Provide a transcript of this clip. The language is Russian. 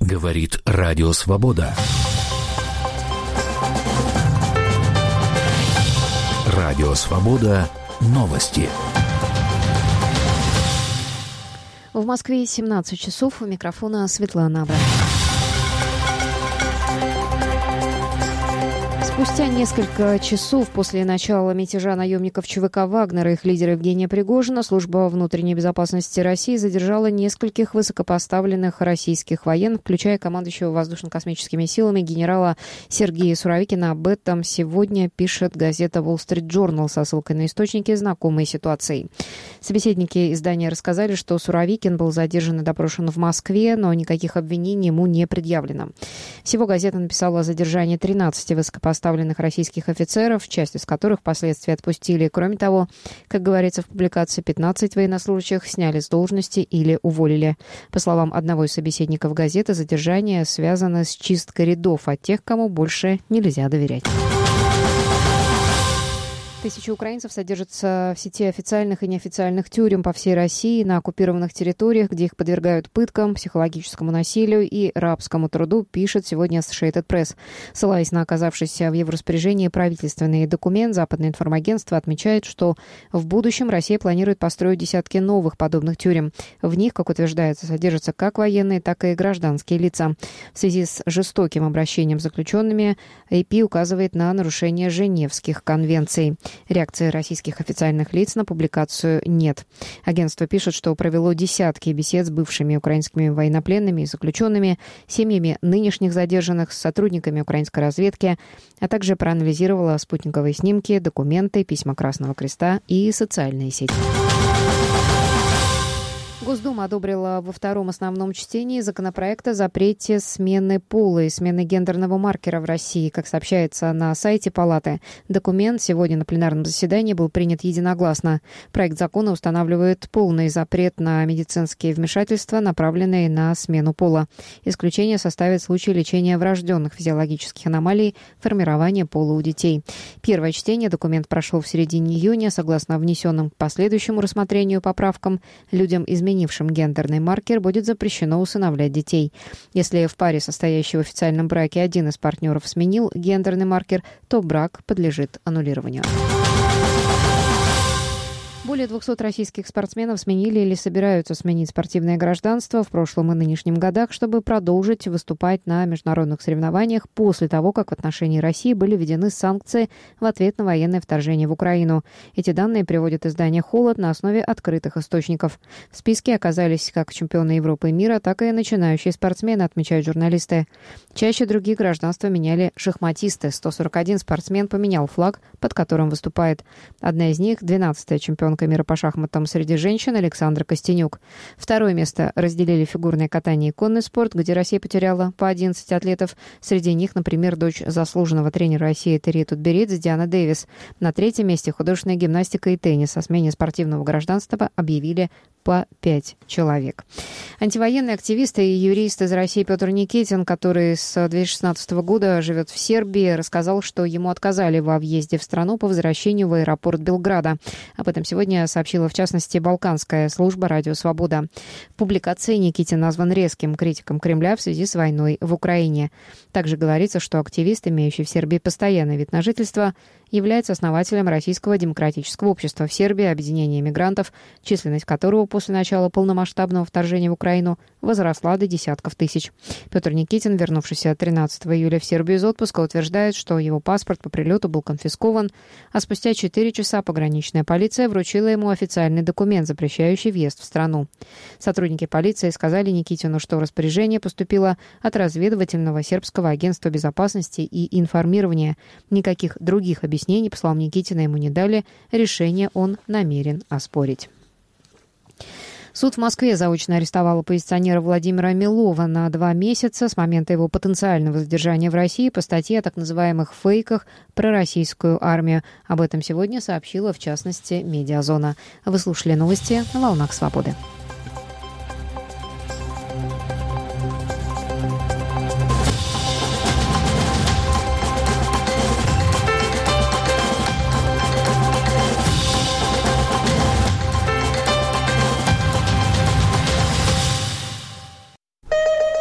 Говорит Радио Свобода. Радио Свобода. Новости. В Москве 17 часов. У микрофона Светлана Абрамова. Спустя несколько часов после начала мятежа наемников ЧВК «Вагнера» и их лидера Евгения Пригожина служба внутренней безопасности России задержала нескольких высокопоставленных российских военных, включая командующего воздушно-космическими силами генерала Сергея Суровикина. Об этом сегодня пишет газета Wall Street Journal со ссылкой на источники, знакомые ситуации. Собеседники издания рассказали, что Суровикин был задержан и допрошен в Москве, но никаких обвинений ему не предъявлено. Всего газета написала о задержании 13 высокопоставленных российских офицеров, часть из которых впоследствии отпустили. Кроме того, как говорится в публикации, 15 военнослужащих сняли с должности или уволили. По словам одного из собеседников газеты, задержание связано с чисткой рядов от тех, кому больше нельзя доверять. Тысячи украинцев содержатся в сети официальных и неофициальных тюрем по всей России на оккупированных территориях, где их подвергают пыткам, психологическому насилию и рабскому труду, пишет сегодня Associated Press. Ссылаясь на оказавшийся в его распоряжении правительственный документ, западное информагентство отмечает, что в будущем Россия планирует построить десятки новых подобных тюрем. В них, как утверждается, содержатся как военные, так и гражданские лица. В связи с жестоким обращением с заключенными AP указывает на нарушение Женевских конвенций. Реакции российских официальных лиц на публикацию нет. Агентство пишет, что провело десятки бесед с бывшими украинскими военнопленными и заключенными, семьями нынешних задержанных, с сотрудниками украинской разведки, а также проанализировало спутниковые снимки, документы, письма Красного Креста и социальные сети. Госдума одобрила во втором основном чтении законопроект о запрете смены пола и смены гендерного маркера в России. Как сообщается на сайте Палаты, документ сегодня на пленарном заседании был принят единогласно. Проект закона устанавливает полный запрет на медицинские вмешательства, направленные на смену пола. Исключение составит случай лечения врожденных физиологических аномалий, формирования пола у детей. Первое чтение документ прошел в середине июня. Согласно внесенным к последующему рассмотрению поправкам, людям, изменившим гендерный маркер, будет запрещено усыновлять детей. Если в паре, состоящей в официальном браке, один из партнеров сменил гендерный маркер, то брак подлежит аннулированию. Более 200 российских спортсменов сменили или собираются сменить спортивное гражданство в прошлом и нынешнем годах, чтобы продолжить выступать на международных соревнованиях после того, как в отношении России были введены санкции в ответ на военное вторжение в Украину. Эти данные приводит издание «Холод» на основе открытых источников. В списке оказались как чемпионы Европы и мира, так и начинающие спортсмены, отмечают журналисты. Чаще другие гражданства меняли шахматисты. 141 спортсмен поменял флаг, под которым выступает. Одна из них – 12-я чемпионка мира по шахматам среди женщин Александра Костенюк. Второе место разделили фигурное катание и конный спорт, где Россия потеряла по 11 атлетов. Среди них, например, дочь заслуженного тренера России Терри Тутберидзе Диана Дэвис. На третьем месте художественная гимнастика и теннис. О смене спортивного гражданства объявили по 5 человек. Антивоенный активист и юрист из России Петр Никитин, который с 2016 года живет в Сербии, рассказал, что ему отказали во въезде в страну по возвращению в аэропорт Белграда. Об этом сегодня сообщила, в частности, балканская служба «Радио Свобода». В публикации Никитин назван резким критиком Кремля в связи с войной в Украине. Также говорится, что активист, имеющий в Сербии постоянный вид на жительство, является основателем Российского демократического общества в Сербии, объединения мигрантов, численность которого после начала полномасштабного вторжения в Украину возросла до десятков тысяч. Петр Никитин, вернувшийся 13 июля в Сербию из отпуска, утверждает, что его паспорт по прилету был конфискован, а спустя 4 часа пограничная полиция вручила ему официальный документ, запрещающий въезд в страну. Сотрудники полиции сказали Никитину, что распоряжение поступило от разведывательного сербского агентства безопасности и информирования. Никаких других объяснений, по словам Никитина, ему не дали. Решение он намерен оспорить. Суд в Москве заочно арестовал оппозиционера Владимира Милова на 2 месяца с момента его потенциального задержания в России по статье о так называемых фейках про российскую армию. Об этом сегодня сообщила, в частности, «Медиазона». Вы слушали новости на «Волнах Свободы».